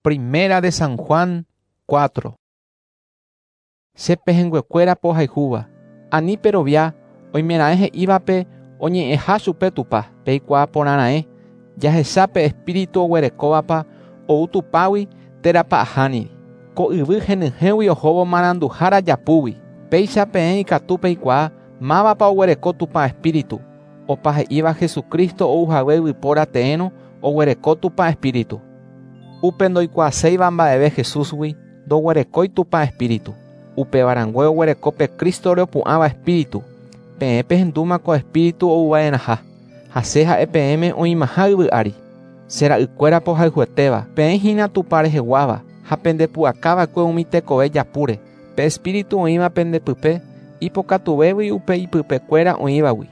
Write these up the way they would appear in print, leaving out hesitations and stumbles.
Primera de San Juan 4. Sepehenguekuéra pohãihuva. Ani perovia, oimeraẽ he'ívape oñe'ẽha chupe tupa, peikuaa porãra'e, jahesápe espíritu oguerekóvapa ou tupágui terapa'ahániri. Ko yvy henyhẽgui ohóvo maranduhára japúgui. Péicha peẽ ikatu peikuaa mávapa oguereko tupa espíritu. Opa he'íva Jesucristo ouhague yvypóra teẽrõ oguereko tupa espíritu. Upe ndoikuaaséiva mba'eve Jesúsgui, ndoguerekói tupa espíritu. Upevarangue oguerekópe Cristo reopu'ãva espíritu. Peẽ pehendúmako espíritu ouva'erãha. Hase ha'e peẽme oĩmaha yvy'ári. Chera'ykuéra pohayhuetéva. Peẽhína tupa reheguáva. Ha pendepu'akávakue umi tekove japúre. Pe espíritu oĩva pendepype, ipokatuvégui upe ipypekuéra oĩvagui.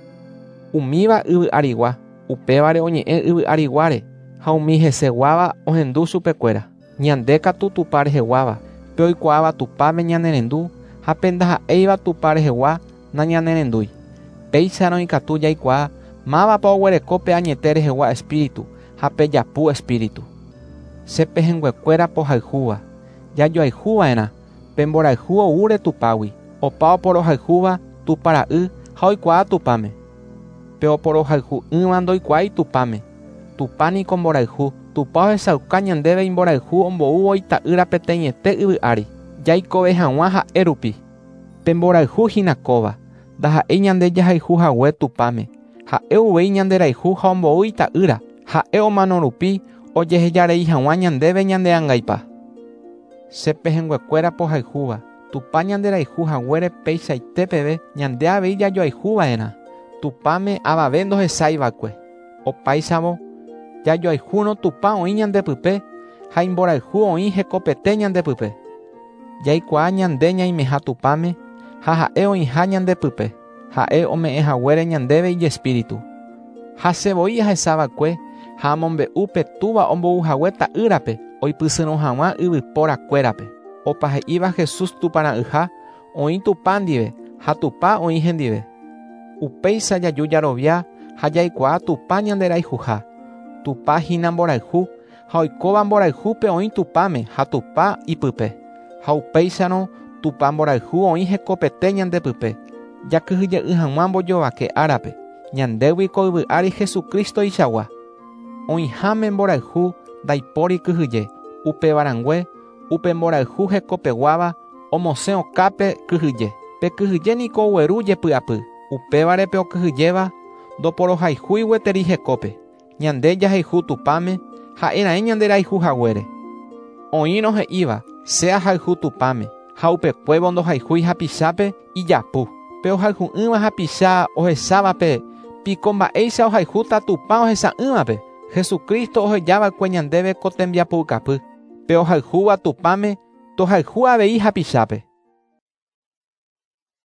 Umíva yvy'arigua. Upévare oñe'ẽ yvy'ariguáre. Ha umi heseguáva ohendu chupekuéra. Ñande katu tupa reheguáva. Pe oikuaáva tupáme ñanerendu, ha pendaha'éiva tupa rehegua nañanerendúi. Péicharõ ikatu jaikuaa mávapa oguerekópe añete rehegua espíritu, ha pejapu espíritu. Sepehenguekuéra pohayhúva. Jajoayhúva'erã, pemborayhu oúre tupágui. Opa oporohayhúva tupara'y ha oikuaa tupáme. Pe oporohayhu ýva ndoikuaái tupáme. Tupa niko mborayhu. Tupa ohesauka ñandéve imborayhu omboúvo ita'ýra peteĩete yvy'ári. Jaikove hag̃ua ha'e rupi. Pemborayhúhína kóva. Ndaha'éi ñande jahayhuhague tupáme. Ha'e uvéi ñanderayhu ha ombou ita'ýra. Ha'e omano rupi ojehejarei hag̃ua ñandéve ñande'ãngaipa. Sepehenguekuéra pohayhúva. Tupa ñanderayhuhaguére peichaite peve ñande avei jajoayhúva'erã. Tupáme avave ndohesáivakue. Opáichamo jajoayhúno tupa oĩ ñandepype ha imborayhu oĩ hekopete ñandepype. Jaikuaa ñande ñaimeha tupáme ha ha'e oĩha ñandepype. Ha'e ome'ẽhaguére ñandéve ijespíritu. Hasevoi ahesavakue ha amombe'u petúva ombouhague ta'ýrape oipysyrõ hag̃ua yvypórakuérape. Opa he'íva Jesús tupara'yha oĩ tupa ndive ha tupa oĩ hendive. Upéicha jaju jarovia ha jaikuaa tupa ñanderayhuha. Tupa hína mborayhu ha oikóva mborayhúpe oĩ tupáme ha tupa ipype. Ha upéicharõ tupa mborayhu oĩ hekopete ñandepype. Jakyhyje'y hag̃ua mbojovake árape. Ñandégui ko yvy'ári Jesucristo ichagua. Oĩháme mborayhu ndaipóri kyhyje. Upevarangue upe mborayhu hekopeguáva omosẽ okápe kyhyje. Pe kyhyje niko ogueru jepy'apy. Upévare pe okyhyjéva ndoporohayhúi gueteri hekópe. Ñande jahayhu tupáme ha'erãi ñanderayhuhaguére. Oĩrõ he'íva che ahayhu tupáme ha upekuévo ndohayhúi hapichápe ijapu. Pe ohayhu'ỹva hapichá ohesávape piko mba'éicha ohayhúta tupa ohesa'ỹvape. Jesucristo ohejávakue ñandéve ko tembiapokapy. Pe ohayhúva tupáme tohayhu avei hapichápe.